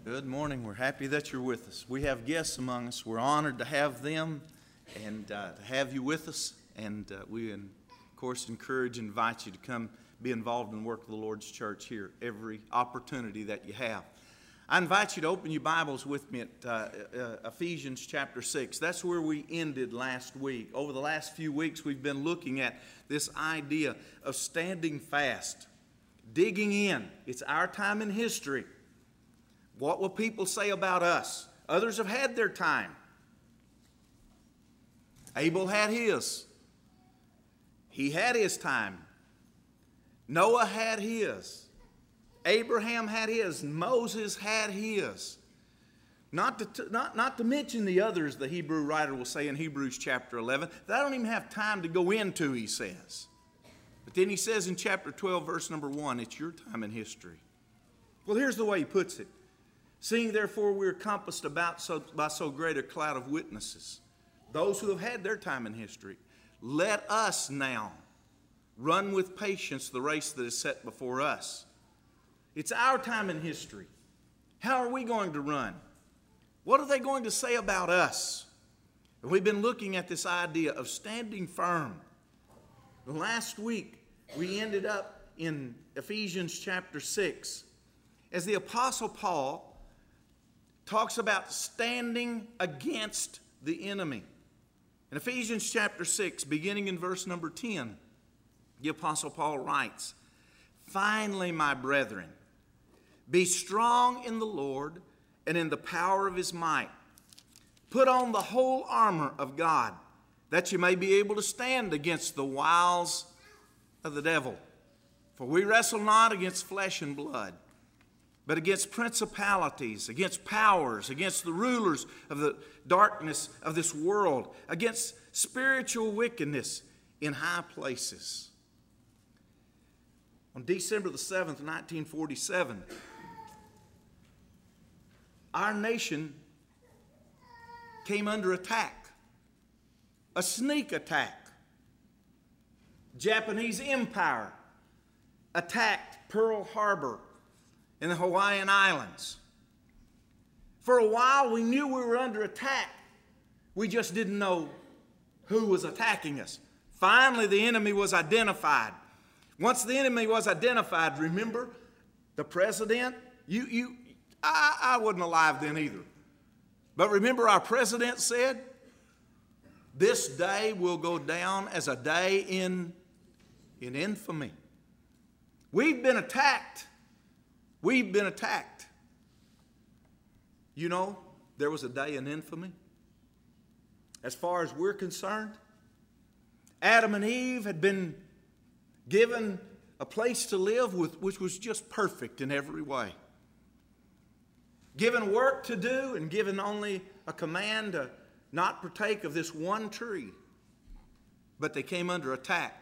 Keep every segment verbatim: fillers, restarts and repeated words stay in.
Good morning. We're happy that you're with us. We have guests among us. We're honored to have them and uh, to have you with us. And uh, we, of course, encourage and invite you to come be involved in the work of the Lord's church here every opportunity that you have. I invite you to open your Bibles with me at uh, uh, Ephesians chapter six. That's where we ended last week. Over the last few weeks, we've been looking at this idea of standing fast, digging in. It's our time in history. What will people say about us? Others have had their time. Abel had his. He had his time. Noah had his. Abraham had his. Moses had his. Not to, not, not to mention the others the Hebrew writer will say in Hebrews chapter eleven. That I don't even have time to go into, he says. But then he says in chapter twelve, verse number one, it's your time in history. Well, here's the way he puts it. Seeing, therefore, we are compassed about so, by so great a cloud of witnesses, those who have had their time in history, let us now run with patience the race that is set before us. It's our time in history. How are we going to run? What are they going to say about us? And we've been looking at this idea of standing firm. Last week, we ended up in Ephesians chapter six, as the Apostle Paul talks about standing against the enemy. In Ephesians chapter six, beginning in verse number ten, the Apostle Paul writes, "Finally, my brethren, be strong in the Lord and in the power of his might. Put on the whole armor of God, that you may be able to stand against the wiles of the devil. For we wrestle not against flesh and blood, but against principalities, against powers, against the rulers of the darkness of this world, against spiritual wickedness in high places." On December the seventh, nineteen forty-seven, our nation came under attack, a sneak attack. Japanese Empire attacked Pearl Harbor in the Hawaiian Islands. For a while, we knew we were under attack. We just didn't know who was attacking us. Finally, the enemy was identified. Once the enemy was identified, remember, the president, you, you, I, I wasn't alive then either. But remember our president said, this day will go down as a day in, in infamy. We've been attacked. We've been attacked. You know, there was a day in infamy. As far as we're concerned, Adam and Eve had been given a place to live with, which was just perfect in every way. Given work to do and given only a command to not partake of this one tree. But they came under attack.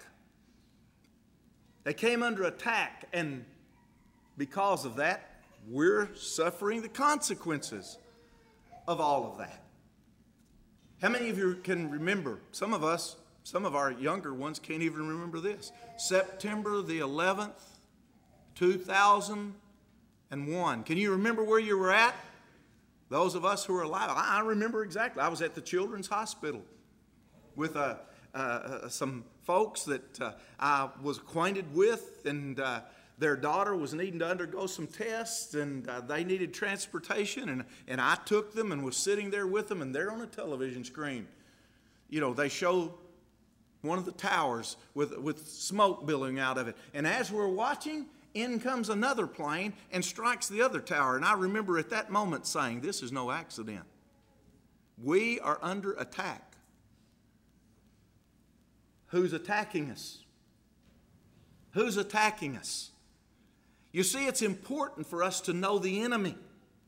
They came under attack, and because of that, we're suffering the consequences of all of that. How many of you can remember? Some of us, some of our younger ones can't even remember this. September the eleventh, two thousand one. Can you remember where you were at? Those of us who are alive, I remember exactly. I was at the Children's Hospital with uh, uh, some folks that uh, I was acquainted with, and uh, their daughter was needing to undergo some tests, and uh, they needed transportation, and, and I took them and was sitting there with them, and they're on a television screen. You know, they show one of the towers with, with smoke billowing out of it. And as we're watching, in comes another plane and strikes the other tower. And I remember at that moment saying, this is no accident. We are under attack. Who's attacking us? Who's attacking us? You see, it's important for us to know the enemy.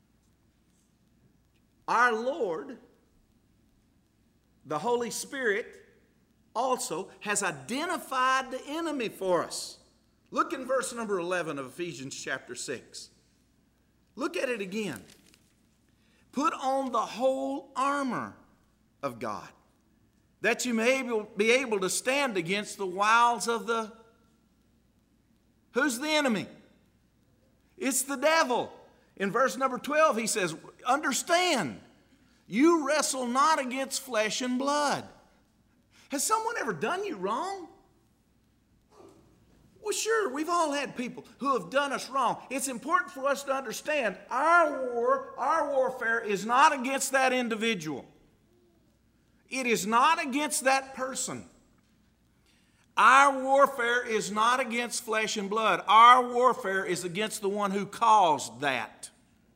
Our Lord, the Holy Spirit, also has identified the enemy for us. Look in verse number eleven of Ephesians chapter six. Look at it again. Put on the whole armor of God, that you may be able to stand against the wiles of the... Who's the enemy? It's the devil. In verse number twelve, he says, understand, you wrestle not against flesh and blood. Has someone ever done you wrong? Well, sure, we've all had people who have done us wrong. It's important for us to understand our war, our warfare is not against that individual. It is not against that person. Our warfare is not against flesh and blood. Our warfare is against the one who caused that,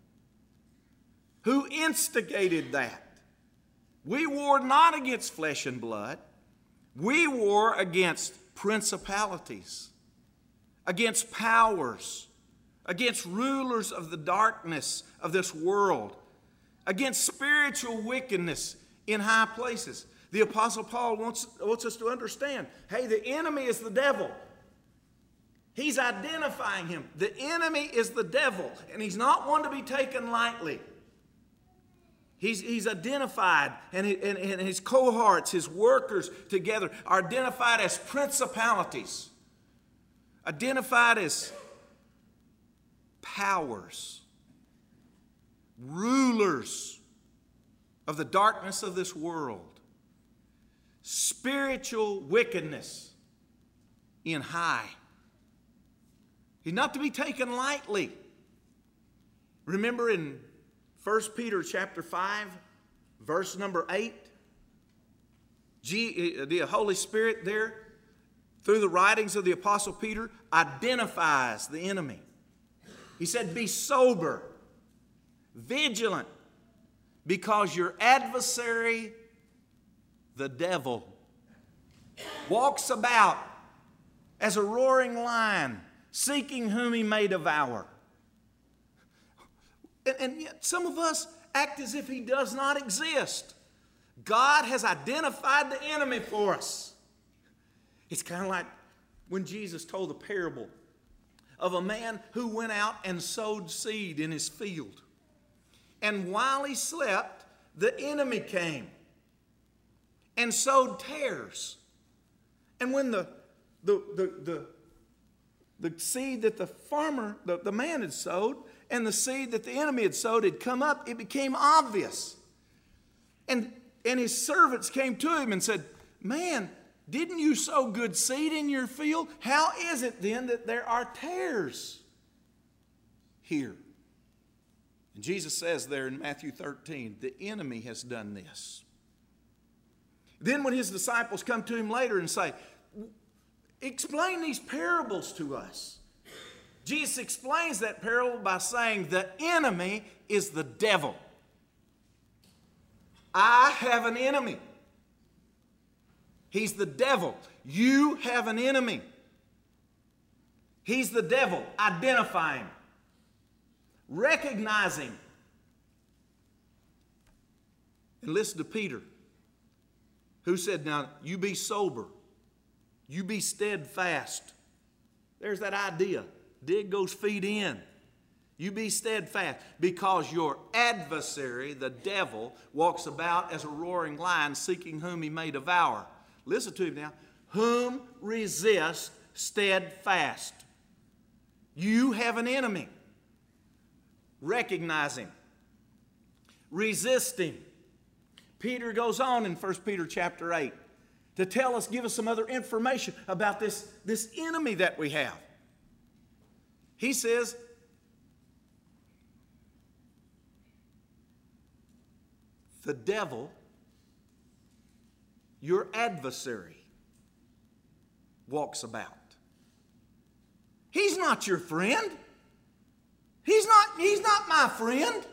who instigated that. We war not against flesh and blood. We war against principalities, against powers, against rulers of the darkness of this world, against spiritual wickedness in high places. The Apostle Paul wants, wants us to understand, hey, the enemy is the devil. He's identifying him. The enemy is the devil, and he's not one to be taken lightly. He's, he's identified, and, and, and his cohorts, his workers together are identified as principalities, identified as powers, rulers of the darkness of this world, spiritual wickedness in high. He's not to be taken lightly. Remember in First Peter chapter five, verse number eight, G, the Holy Spirit there, through the writings of the Apostle Peter, identifies the enemy. He said, be sober, vigilant, because your adversary, the devil, walks about as a roaring lion, seeking whom he may devour. And, and yet some of us act as if he does not exist. God has identified the enemy for us. It's kind of like when Jesus told the parable of a man who went out and sowed seed in his field. And while he slept, the enemy came and sowed tares. And when the, the, the, the, the seed that the farmer, the, the man had sowed, and the seed that the enemy had sowed had come up, it became obvious. And, and his servants came to him and said, man, didn't you sow good seed in your field? How is it then that there are tares here? And Jesus says there in Matthew thirteen, the enemy has done this. Then when his disciples come to him later and say, explain these parables to us. Jesus explains that parable by saying the enemy is the devil. I have an enemy. He's the devil. You have an enemy. He's the devil. Identify him. Recognize him. And listen to Peter, who said, now you be sober. You be steadfast. There's that idea. Dig those feet in. You be steadfast, because your adversary, the devil, walks about as a roaring lion, seeking whom he may devour. Listen to him now. Whom resist steadfast. You have an enemy. Recognize him. Resist him. Peter goes on in First Peter chapter eight to tell us, give us some other information about this, this enemy that we have. He says, the devil, your adversary, walks about. He's not your friend. He's not, he's not my friend.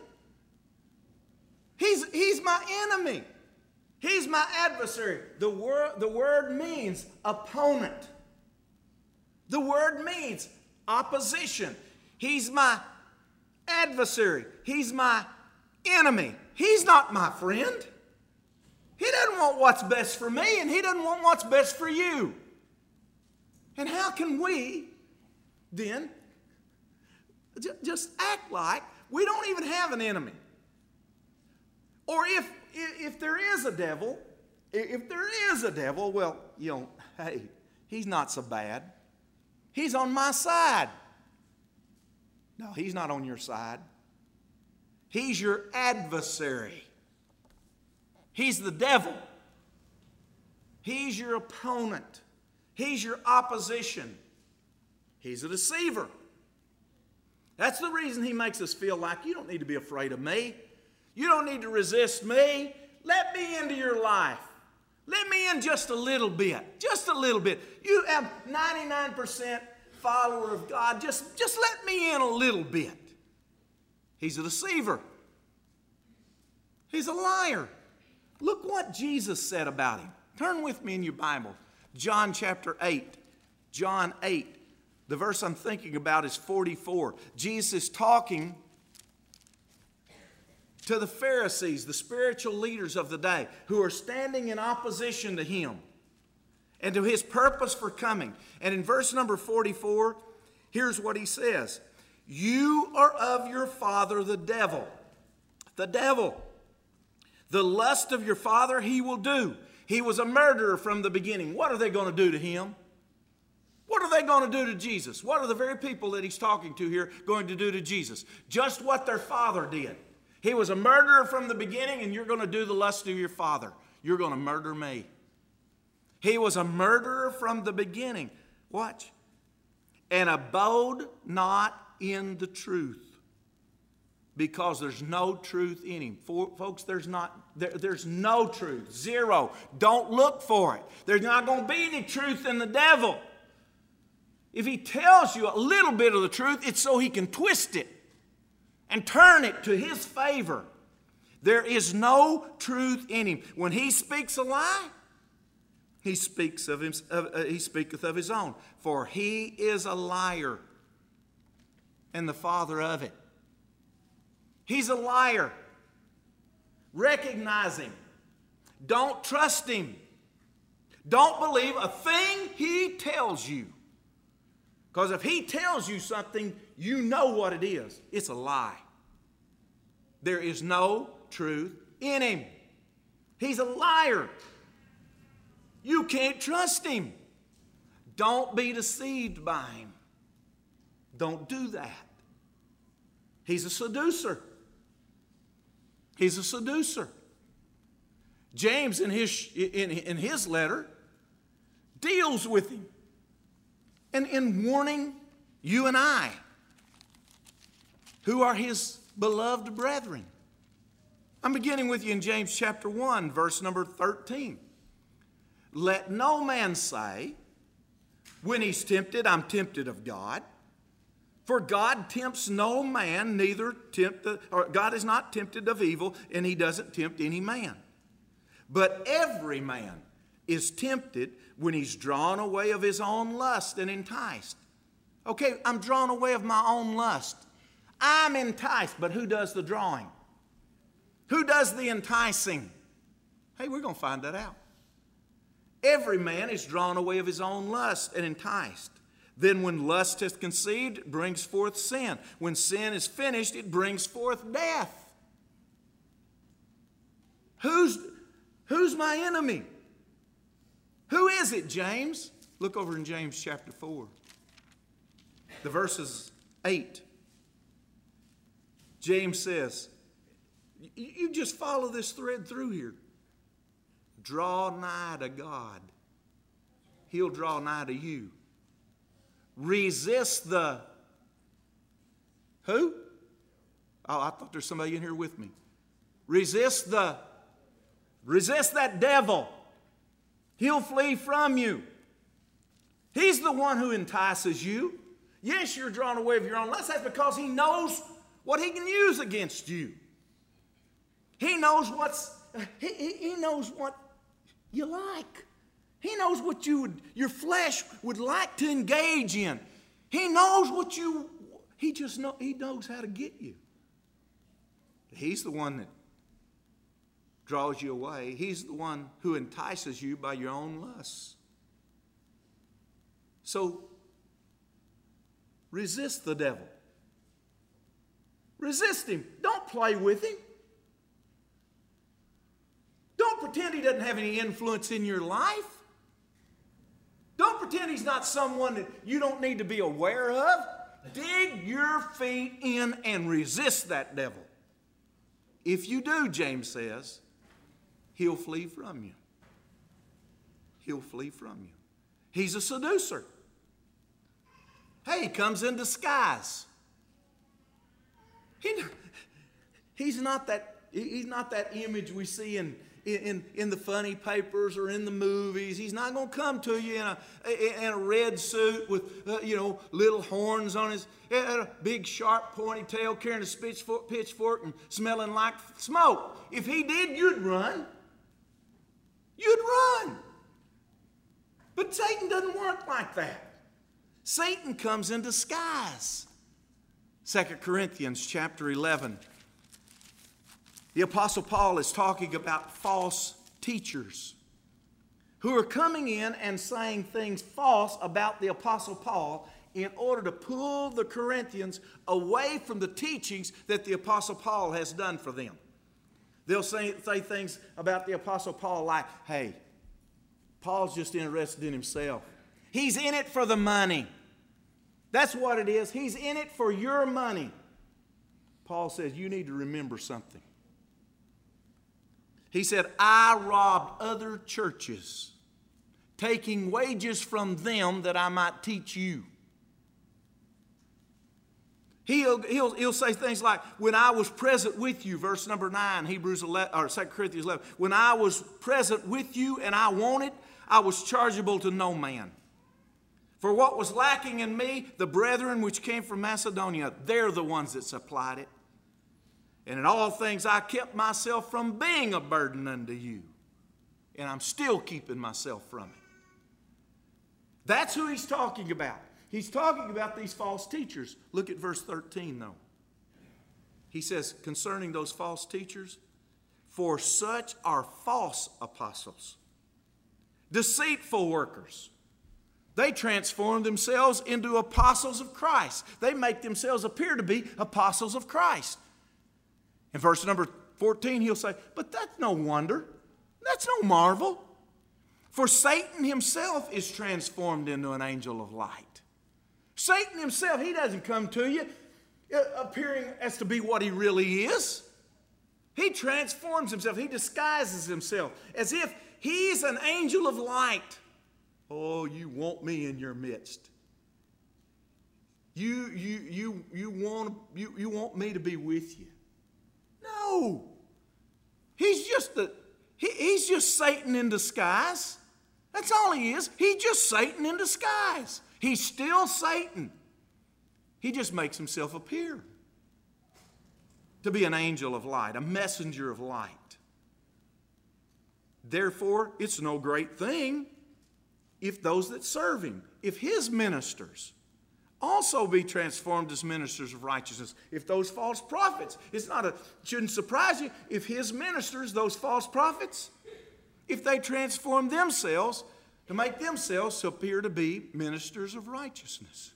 He's, he's my enemy. He's my adversary. The word, the word means opponent. The word means opposition. He's my adversary. He's my enemy. He's not my friend. He doesn't want what's best for me, and he doesn't want what's best for you. And how can we then just act like we don't even have an enemy? Or if, if there is a devil, if there is a devil, well, you know, hey, he's not so bad. He's on my side. No, he's not on your side. He's your adversary. He's the devil. He's your opponent. He's your opposition. He's a deceiver. That's the reason he makes us feel like you don't need to be afraid of me. You don't need to resist me. Let me into your life. Let me in just a little bit. Just a little bit. You have ninety-nine percent follower of God. Just, just let me in a little bit. He's a deceiver. He's a liar. Look what Jesus said about him. Turn with me in your Bible. John chapter eight. John eight. The verse I'm thinking about is forty-four. Jesus is talking to the Pharisees, the spiritual leaders of the day, who are standing in opposition to him and to his purpose for coming. And in verse number forty-four, here's what he says. You are of your father the devil. The devil. The lust of your father he will do. He was a murderer from the beginning. What are they going to do to him? What are they going to do to Jesus? What are the very people that he's talking to here going to do to Jesus? Just what their father did. He was a murderer from the beginning, and you're going to do the lust of your father. You're going to murder me. He was a murderer from the beginning. Watch. And abode not in the truth, because there's no truth in him. For, folks, there's not, there, there's no truth. Zero. Don't look for it. There's not going to be any truth in the devil. If he tells you a little bit of the truth, it's so he can twist it and turn it to his favor. There is no truth in him. When he speaks a lie, he speaks of him, uh, he speaketh of his own. For he is a liar and the father of it. He's a liar. Recognize him. Don't trust him. Don't believe a thing he tells you. Because if he tells you something, you know what it is. It's a lie. There is no truth in him. He's a liar. You can't trust him. Don't be deceived by him. Don't do that. He's a seducer. He's a seducer. James, in his, in, in his letter, deals with him. And in warning you and I, who are his beloved brethren. I'm beginning with you in James chapter one, verse number thirteen. Let no man say, when he's tempted, I'm tempted of God. For God tempts no man, neither tempt, the, or God is not tempted of evil, and he doesn't tempt any man. But every man is tempted when he's drawn away of his own lust and enticed. Okay, I'm drawn away of my own lust. I'm enticed, but who does the drawing? Who does the enticing? Hey, we're going to find that out. Every man is drawn away of his own lust and enticed. Then when lust is conceived, it brings forth sin. When sin is finished, it brings forth death. Who's, who's my enemy? Who is it, James? Look over in James chapter four. The verses eight. James says, you just follow this thread through here. Draw nigh to God. He'll draw nigh to you. Resist the who? Oh, I thought there's somebody in here with me. Resist the, resist that devil. He'll flee from you. He's the one who entices you. Yes, you're drawn away of your own lust. That's because he knows what he can use against you. He knows what's, he, he, he knows what you like. He knows what you would, your flesh would like to engage in. He knows what you, he just know, he knows how to get you. He's the one that draws you away. He's the one who entices you by your own lusts. So, resist the devil. Resist him. Don't play with him. Don't pretend he doesn't have any influence in your life. Don't pretend he's not someone that you don't need to be aware of. Dig your feet in and resist that devil. If you do, James says, he'll flee from you. He'll flee from you. He's a seducer. Hey, he comes in disguise. He, he's not that, he's not that image we see in, in, in the funny papers or in the movies. He's not going to come to you in a, in a red suit with, uh, you know, little horns on his head, a big sharp pointy tail, carrying a pitchfork, pitchfork and smelling like smoke. If he did, you'd run. You'd run. But Satan doesn't work like that. Satan comes in disguise. Second Corinthians chapter eleven. The Apostle Paul is talking about false teachers who are coming in and saying things false about the Apostle Paul in order to pull the Corinthians away from the teachings that the Apostle Paul has done for them. They'll say, say things about the Apostle Paul like, hey, Paul's just interested in himself. He's in it for the money. That's what it is. He's in it for your money. Paul says, you need to remember something. He said, I robbed other churches, taking wages from them that I might teach you. He'll, he'll, he'll say things like, when I was present with you, verse number nine, Hebrews eleven, or Second Corinthians eleven. When I was present with you and I wanted, I was chargeable to no man. For what was lacking in me, the brethren which came from Macedonia, they're the ones that supplied it. And in all things I kept myself from being a burden unto you. And I'm still keeping myself from it. That's who he's talking about. He's talking about these false teachers. Look at verse thirteen though. He says, concerning those false teachers, for such are false apostles, deceitful workers. They transform themselves into apostles of Christ. They make themselves appear to be apostles of Christ. In verse number fourteen, he'll say, but that's no wonder. That's no marvel. For Satan himself is transformed into an angel of light. Satan himself, he doesn't come to you appearing as to be what he really is. He transforms himself. He disguises himself as if he's an angel of light. Oh, you want me in your midst. You, you, you, you, want, you, you want me to be with you. No. He's just, the, he, he's just Satan in disguise. That's all he is. He's just Satan in disguise. He's still Satan. He just makes himself appear to be an angel of light, a messenger of light. Therefore, it's no great thing if those that serve him, if his ministers also be transformed as ministers of righteousness. If those false prophets, it's not a, shouldn't surprise you if his ministers, those false prophets, if they transform themselves to make themselves appear to be ministers of righteousness.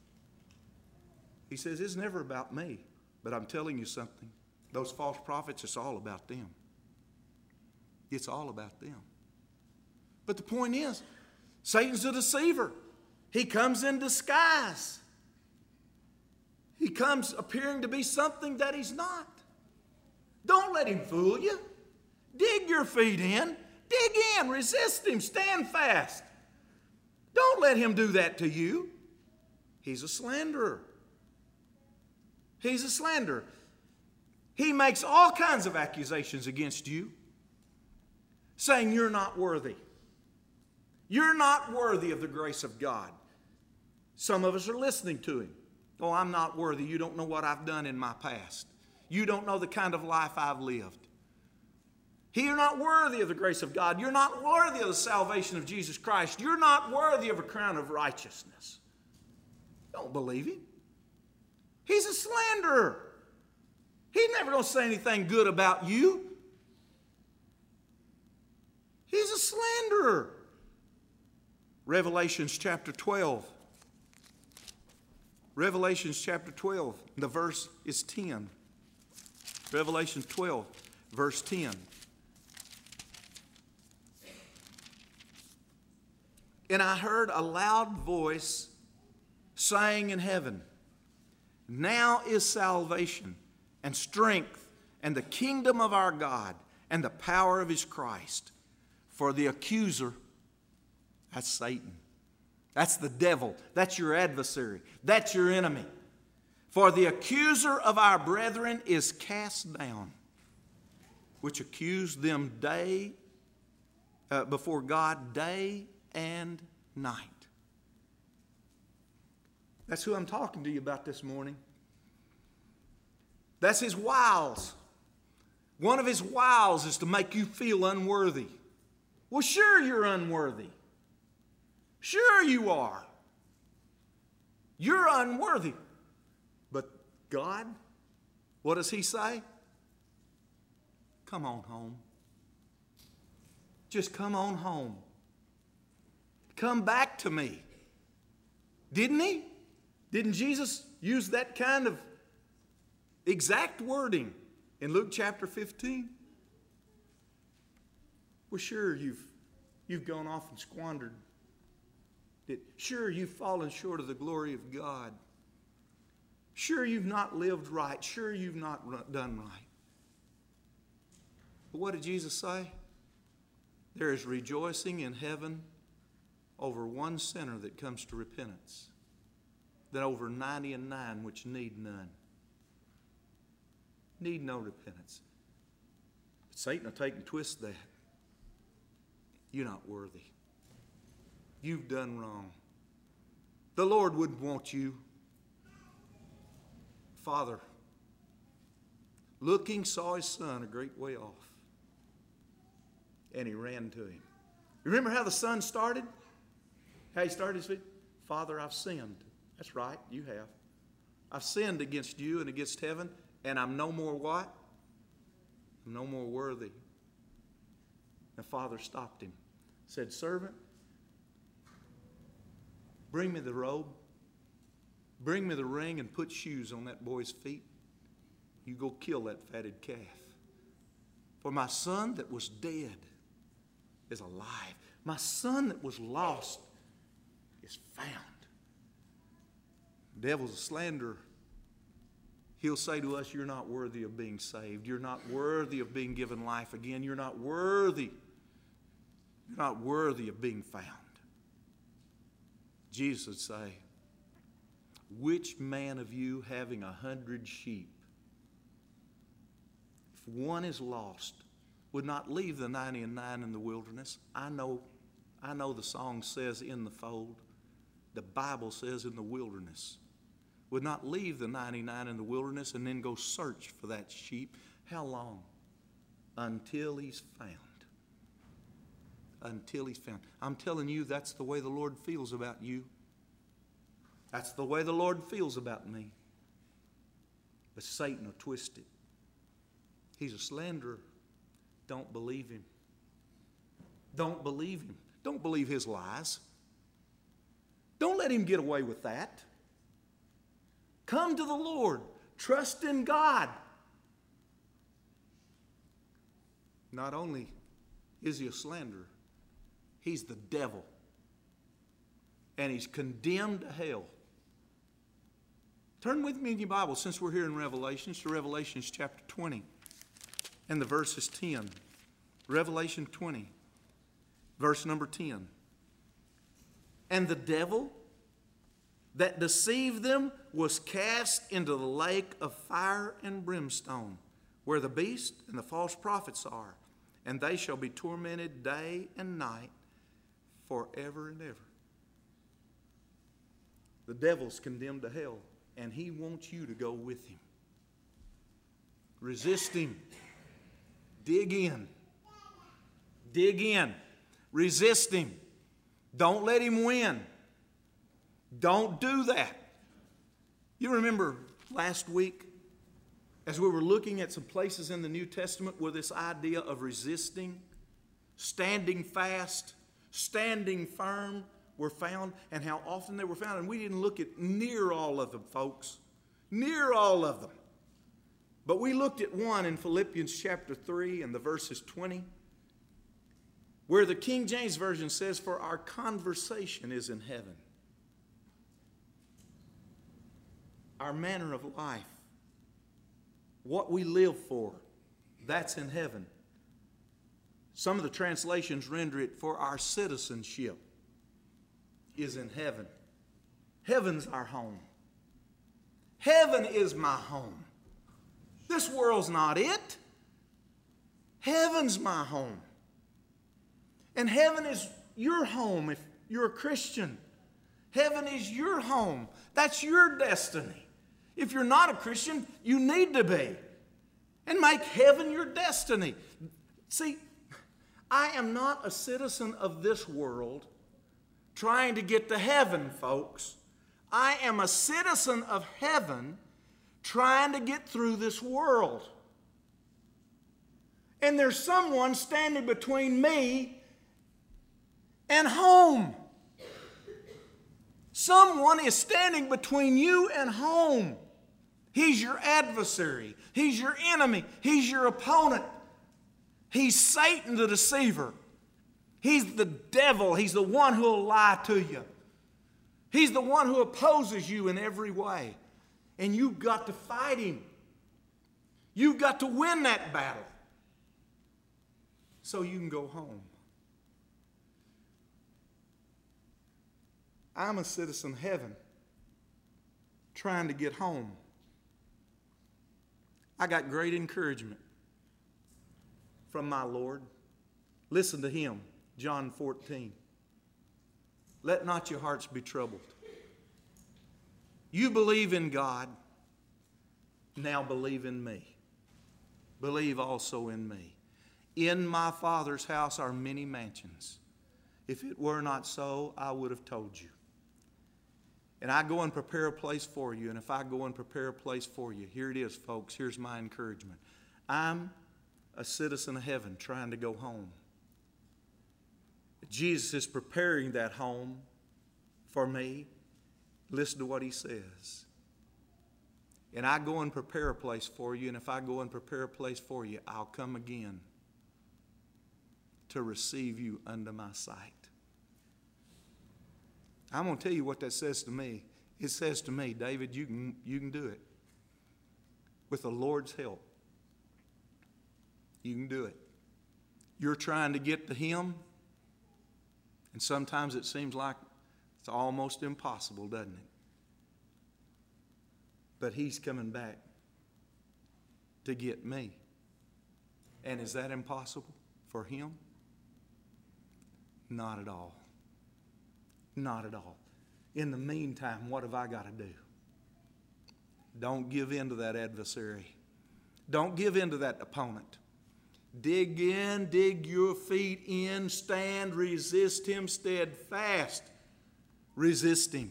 He says, it's never about me, but I'm telling you something. Those false prophets, it's all about them. It's all about them. But the point is, Satan's a deceiver. He comes in disguise. He comes appearing to be something that he's not. Don't let him fool you. Dig your feet in. Dig in. Resist him. Stand fast. Don't let him do that to you. He's a slanderer. He's a slanderer. He makes all kinds of accusations against you, saying you're not worthy. You're not worthy of the grace of God. Some of us are listening to him. Oh, I'm not worthy. You don't know what I've done in my past. You don't know the kind of life I've lived. You're not worthy of the grace of God. You're not worthy of the salvation of Jesus Christ. You're not worthy of a crown of righteousness. Don't believe him. He's a slanderer. He's never going to say anything good about you. He's a slanderer. Revelations chapter twelve. Revelations chapter twelve. The verse is ten. Revelation twelve, verse ten. And I heard a loud voice saying in heaven, now is salvation and strength and the kingdom of our God and the power of his Christ. For the accuser, that's Satan. That's the devil. That's your adversary. That's your enemy. For the accuser of our brethren is cast down, which accused them day uh, before God day and night. That's who I'm talking to you about this morning. That's his wiles. One of his wiles is to make you feel unworthy. Well, sure you're unworthy. Sure you are. You're unworthy. But God, what does he say? Come on home. Just come on home. Come back to me. Didn't he? Didn't Jesus use that kind of exact wording in Luke chapter fifteen? Well, sure, you've, you've gone off and squandered it. Sure, you've fallen short of the glory of God. Sure, you've not lived right. Sure, you've not done right. But what did Jesus say? There is rejoicing in heaven over one sinner that comes to repentance than over ninety and nine which need none. Need no repentance. But Satan will take and twist that. You're not worthy. You've done wrong. The Lord wouldn't want you. Father, looking, saw his son a great way off, and he ran to him. Remember how the son started? How he started his feet? Father, I've sinned. That's right, you have. I've sinned against you and against heaven, and I'm no more what? I'm no more worthy. The father stopped him. Said, servant, bring me the robe. Bring me the ring and put shoes on that boy's feet. You go kill that fatted calf. For my son that was dead is alive. My son that was lost is found. The devil's a slanderer. He'll say to us, you're not worthy of being saved. You're not worthy of being given life again. You're not worthy. You're not worthy of being found. Jesus would say, which man of you having a hundred sheep, if one is lost, would not leave the ninety and nine in the wilderness? I know, I know the song says in the fold. The Bible says in the wilderness. Would not leave the ninety-nine in the wilderness and then go search for that sheep. How long? Until he's found. Until he's found. I'm telling you, that's the way the Lord feels about you. That's the way the Lord feels about me. But Satan will twist it. He's a slanderer. Don't believe him. Don't believe him. Don't believe his lies. Don't let him get away with that. Come to the Lord. Trust in God. Not only is he a slanderer, he's the devil. And he's condemned to hell. Turn with me in your Bible, since we're here in Revelations, to Revelations chapter twenty and the verse is ten. Revelation twenty, verse number ten. And the devil that deceived them was cast into the lake of fire and brimstone, where the beast and the false prophets are, and they shall be tormented day and night forever and ever. The devil's condemned to hell, and he wants you to go with him. Resist him. Dig in. Dig in. Resist him. Don't let him win. Don't do that. You remember last week, as we were looking at some places in the New Testament where this idea of resisting, standing fast, standing firm were found, and how often they were found. And we didn't look at near all of them, folks. Near all of them. But we looked at one in Philippians chapter three and the verses twenty, where the King James Version says, for our conversation is in heaven. Our manner of life, what we live for, That's in heaven. Some of the translations render it, for our citizenship is in heaven. Heaven's our home. Heaven is my home. This world's not it. Heaven's my home. And heaven is your home if you're a Christian. Heaven is your home. That's your destiny. If you're not a Christian, you need to be. And make heaven your destiny. See, I am not a citizen of this world trying to get to heaven, folks. I am a citizen of heaven trying to get through this world. And there's someone standing between me and home. Someone is standing between you and home. He's your adversary. He's your enemy. He's your opponent. He's Satan the deceiver. He's the devil. He's the one who will lie to you. He's the one who opposes you in every way. And you've got to fight him. You've got to win that battle so you can go home. I'm a citizen of heaven trying to get home. I got great encouragement from my Lord. Listen to him, John fourteen. Let not your hearts be troubled. You believe in God, now believe in me. Believe also in me. In my Father's house are many mansions. If it were not so, I would have told you. And I go and prepare a place for you. And if I go and prepare a place for you, here it is, folks. Here's my encouragement. I'm a citizen of heaven trying to go home. Jesus is preparing that home for me. Listen to what he says. And I go and prepare a place for you. And if I go and prepare a place for you, I'll come again to receive you unto my sight. I'm going to tell you what that says to me. It says to me, David, you can, you can do it. With the Lord's help, you can do it. You're trying to get to him, and sometimes it seems like it's almost impossible, doesn't it? But he's coming back to get me. And is that impossible for him? Not at all. Not at all. In the meantime, what have I got to do? Don't give in to that adversary. Don't give in to that opponent. Dig in, dig your feet in, stand, resist him steadfast. Resist him.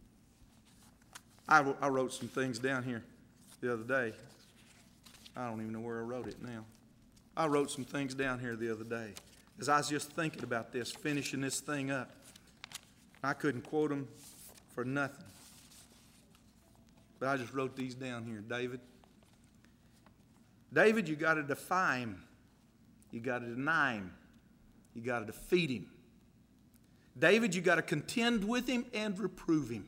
I, I wrote some things down here the other day. I don't even know where I wrote it now. I wrote some things down here the other day. As I was just thinking about this, finishing this thing up, I couldn't quote them for nothing. But I just wrote these down here. David. David, you got to defy him. You got to deny him. You got to defeat him. David, you got to contend with him and reprove him.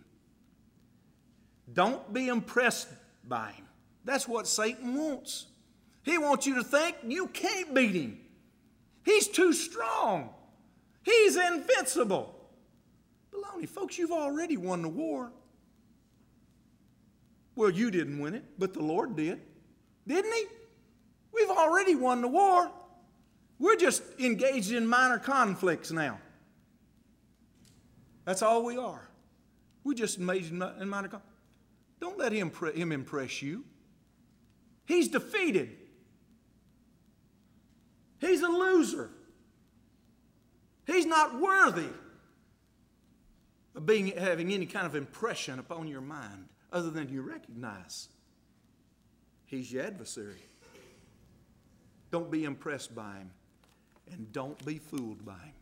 Don't be impressed by him. That's what Satan wants. He wants you to think you can't beat him. He's too strong. He's invincible. Baloney, folks, you've already won the war. Well, you didn't win it, but the Lord did. Didn't he? We've already won the war. We're just engaged in minor conflicts now. That's all we are. We're just engaged in minor conflicts. Don't let him, him impress you. He's defeated. He's a loser. He's not worthy of being, having any kind of impression upon your mind other than you recognize he's your adversary. Don't be impressed by him, and don't be fooled by him.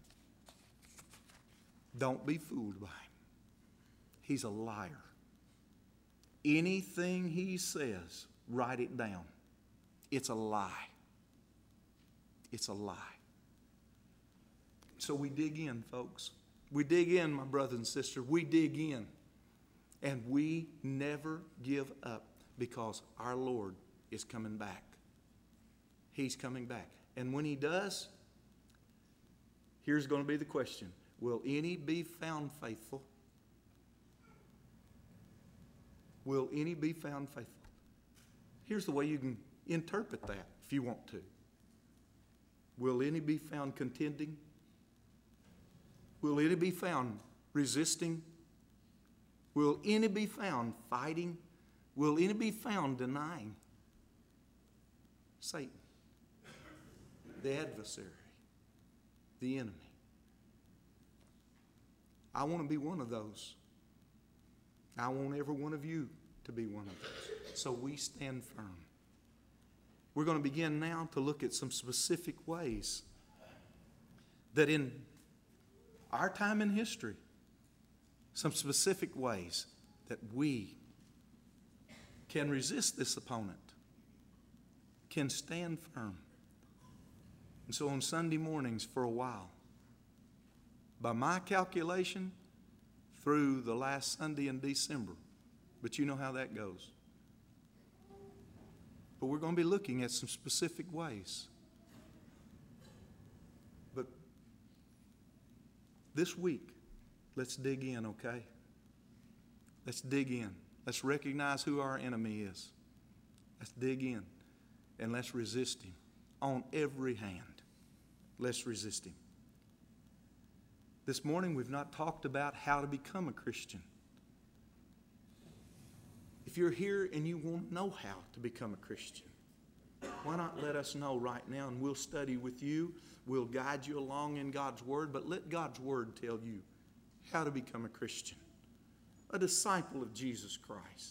Don't be fooled by him. He's a liar. Anything he says, write it down. It's a lie. It's a lie. So we dig in, folks. We dig in, my brothers and sisters. We dig in. And we never give up because our Lord is coming back. He's coming back. And when he does, here's going to be the question. Will any be found faithful? Will any be found faithful? Here's the way you can interpret that if you want to. Will any be found contending? Will any be found resisting? Will any be found fighting? Will any be found denying? Satan, the adversary, the enemy. I want to be one of those. I want every one of you to be one of those. So we stand firm. We're going to begin now to look at some specific ways that in our time in history, some specific ways that we can resist this opponent, can stand firm. And so on Sunday mornings for a while, by my calculation, through the last Sunday in December, but you know how that goes. But we're going to be looking at some specific ways. But this week, let's dig in, okay? Let's dig in. Let's recognize who our enemy is. Let's dig in and let's resist him on every hand. Let's resist him. This morning we've not talked about how to become a Christian. If you're here and you want to know how to become a Christian, why not let us know right now and we'll study with you. We'll guide you along in God's Word, but let God's Word tell you how to become a Christian, a disciple of Jesus Christ.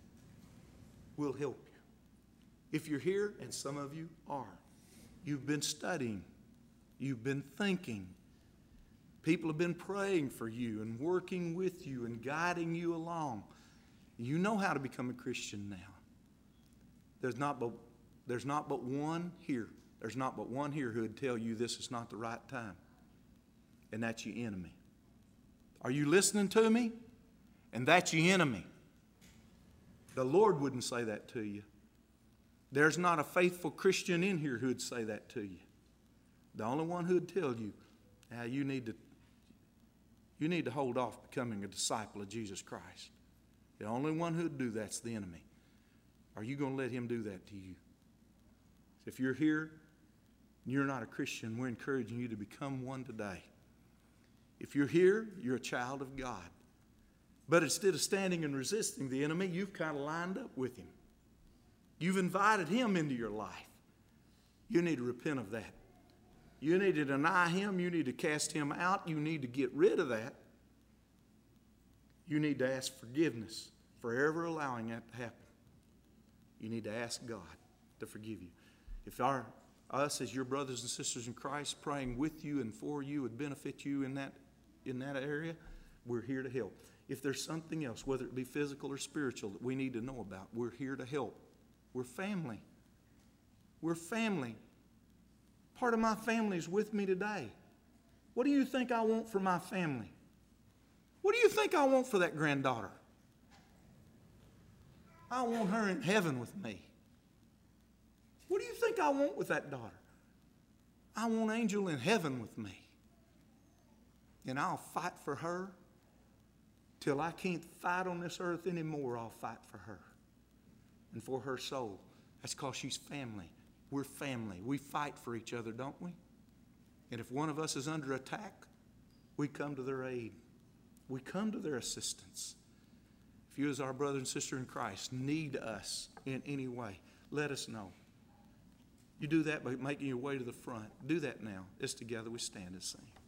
We'll help you. If you're here, and some of you are, you've been studying, you've been thinking, people have been praying for you and working with you and guiding you along. You know how to become a Christian now. There's not but, there's not but one here. There's not but one here who would tell you this is not the right time. And that's your enemy. Are you listening to me? And that's your enemy. The Lord wouldn't say that to you. There's not a faithful Christian in here who would say that to you. The only one who would tell you, now you need to, you need to hold off becoming a disciple of Jesus Christ. The only one who would do that's the enemy. Are you going to let him do that to you? If you're here and you're not a Christian, we're encouraging you to become one today. If you're here, you're a child of God. But instead of standing and resisting the enemy, you've kind of lined up with him. You've invited him into your life. You need to repent of that. You need to deny him. You need to cast him out. You need to get rid of that. You need to ask forgiveness for ever allowing that to happen. You need to ask God to forgive you. If our, us as your brothers and sisters in Christ praying with you and for you would benefit you in that, in that area, we're here to help. If there's something else, whether it be physical or spiritual, that we need to know about, we're here to help. We're family. We're family. Part of my family is with me today. What do you think I want for my family? What do you think I want for that granddaughter? I want her in heaven with me. What do you think I want with that daughter? I want Angel in heaven with me. And I'll fight for her till I can't fight on this earth anymore. I'll fight for her and for her soul. That's because she's family. We're family. We fight for each other, don't we? And if one of us is under attack, we come to their aid. We come to their assistance. If you as our brother and sister in Christ need us in any way, let us know. You do that by making your way to the front. Do that now. As together we stand and sing.